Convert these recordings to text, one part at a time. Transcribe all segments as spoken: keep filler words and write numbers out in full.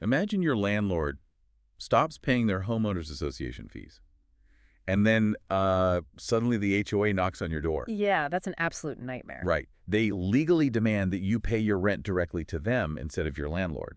Imagine your landlord stops paying their homeowners association fees, and then uh, suddenly the H O A knocks on your door. Yeah, that's an absolute nightmare. Right. They legally demand that you pay your rent directly to them instead of your landlord.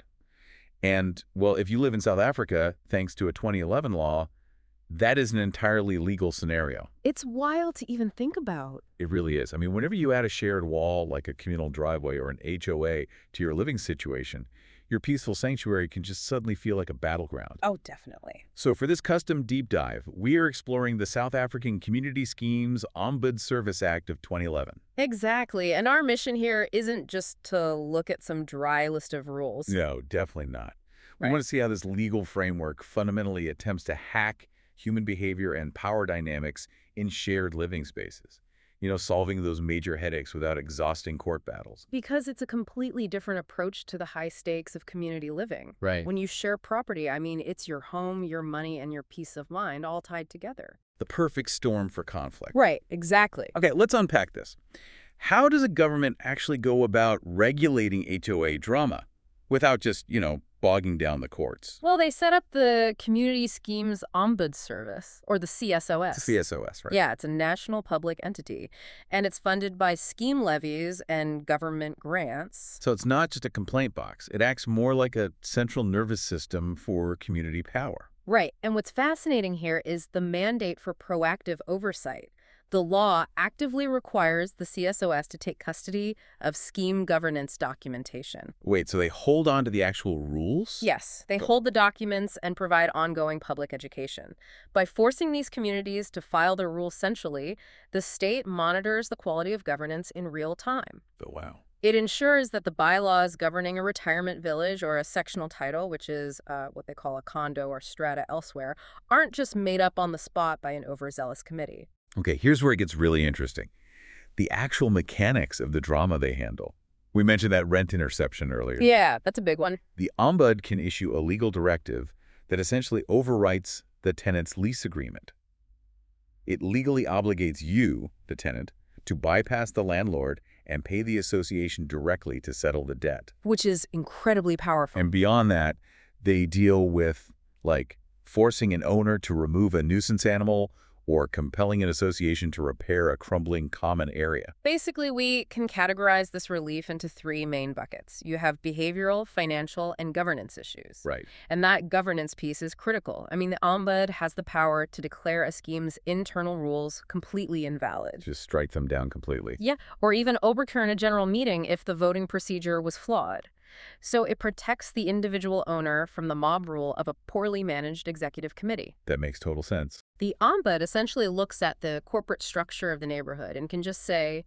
And, well, if you live in South Africa, thanks to a twenty eleven law, that is an entirely legal scenario. It's wild to even think about. It really is. I mean, whenever you add a shared wall like a communal driveway or an H O A to your living situation, your peaceful sanctuary can just suddenly feel like a battleground. Oh, definitely. So for this custom deep dive, we are exploring the South African Community Schemes Ombud Service Act of twenty eleven. Exactly. And our mission here isn't just to look at some dry list of rules. No, definitely not. We Right. want to see how this legal framework fundamentally attempts to hack human behavior and power dynamics in shared living spaces. You know, solving those major headaches without exhausting court battles. Because it's a completely different approach to the high stakes of community living. Right. When you share property, I mean, it's your home, your money, and your peace of mind all tied together. The perfect storm for conflict. Right, exactly. Okay, let's unpack this. How does a government actually go about regulating H O A drama without just, you know, bogging down the courts? Well, they set up the Community Schemes Ombud Service, or the C S O S. It's C S O S, right? Yeah, it's a national public entity, and it's funded by scheme levies and government grants. So it's not just a complaint box. It acts more like a central nervous system for community power. Right, and what's fascinating here is the mandate for proactive oversight. The law actively requires the C S O S to take custody of scheme governance documentation. Wait, so they hold on to the actual rules? Yes, they hold the documents and provide ongoing public education. By forcing these communities to file their rules centrally, the state monitors the quality of governance in real time. Oh, wow. It ensures that the bylaws governing a retirement village or a sectional title, which is uh, what they call a condo or strata elsewhere, aren't just made up on the spot by an overzealous committee. Okay, here's where it gets really interesting. The actual mechanics of the drama they handle. We mentioned that rent interception earlier. Yeah, that's a big one. The Ombud can issue a legal directive that essentially overwrites the tenant's lease agreement. It legally obligates you, the tenant, to bypass the landlord and pay the association directly to settle the debt. Which is incredibly powerful. And beyond that, they deal with, like, forcing an owner to remove a nuisance animal or compelling an association to repair a crumbling common area. Basically, we can categorize this relief into three main buckets. You have behavioral, financial, and governance issues. Right. And that governance piece is critical. I mean, the Ombud has the power to declare a scheme's internal rules completely invalid. Just strike them down completely. Yeah, or even overturn a general meeting if the voting procedure was flawed. So it protects the individual owner from the mob rule of a poorly managed executive committee. That makes total sense. The Ombud essentially looks at the corporate structure of the neighborhood and can just say,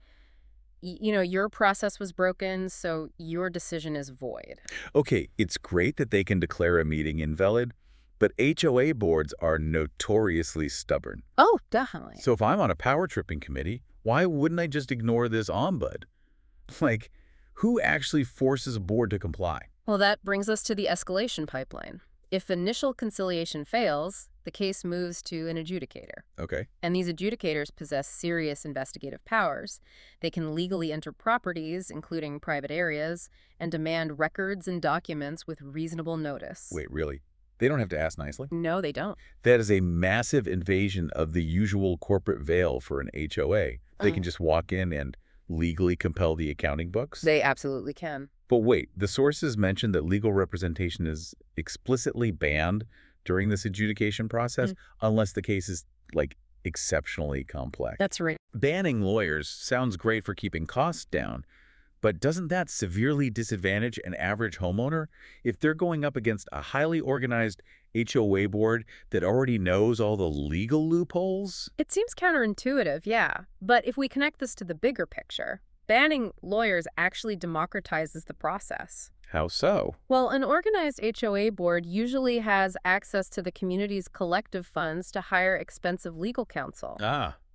you know, your process was broken, so your decision is void. Okay, it's great that they can declare a meeting invalid, but H O A boards are notoriously stubborn. Oh, definitely. So if I'm on a power tripping committee, why wouldn't I just ignore this Ombud? Like, who actually forces a board to comply? Well, that brings us to the escalation pipeline. If initial conciliation fails, the case moves to an adjudicator. Okay. And these adjudicators possess serious investigative powers. They can legally enter properties, including private areas, and demand records and documents with reasonable notice. Wait, really? They don't have to ask nicely? No, they don't. That is a massive invasion of the usual corporate veil for an H O A. They Uh. can just walk in and legally compel the accounting books? They absolutely can. But wait, the sources mentioned that legal representation is explicitly banned during this adjudication process Mm. unless the case is, like, exceptionally complex. That's right. Banning lawyers sounds great for keeping costs down, but doesn't that severely disadvantage an average homeowner if they're going up against a highly organized H O A board that already knows all the legal loopholes? It seems counterintuitive, yeah. But if we connect this to the bigger picture, banning lawyers actually democratizes the process. How so? Well, an organized H O A board usually has access to the community's collective funds to hire expensive legal counsel. Ah,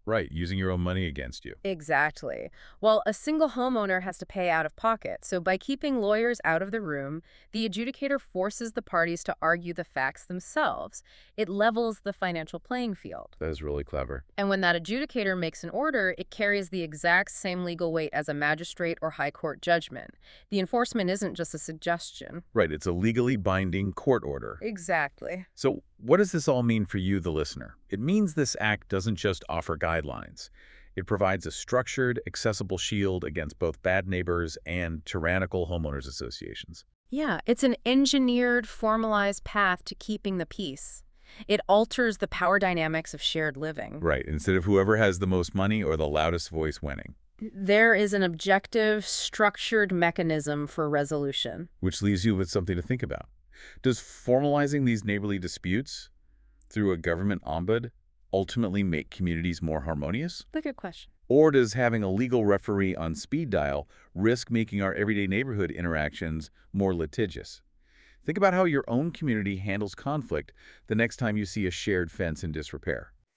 Right, using your own money against you. Exactly. While a single homeowner has to pay out of pocket. So by keeping lawyers out of the room, the adjudicator forces the parties to argue the facts themselves. It levels the financial playing field. That is really clever. And when that adjudicator makes an order, it carries the exact same legal weight as a magistrate or high court judgment. The enforcement isn't just a suggestion. Right, it's a legally binding court order. Exactly. So what does this all mean for you, the listener? It means this act doesn't just offer guidelines. It provides a structured, accessible shield against both bad neighbors and tyrannical homeowners associations. Yeah, it's an engineered, formalized path to keeping the peace. It alters the power dynamics of shared living. Right, instead of whoever has the most money or the loudest voice winning. There is an objective, structured mechanism for resolution. Which leaves you with something to think about. Does formalizing these neighborly disputes through a government ombud ultimately make communities more harmonious? That's a good question. Or does having a legal referee on speed dial risk making our everyday neighborhood interactions more litigious? Think about how your own community handles conflict the next time you see a shared fence in disrepair.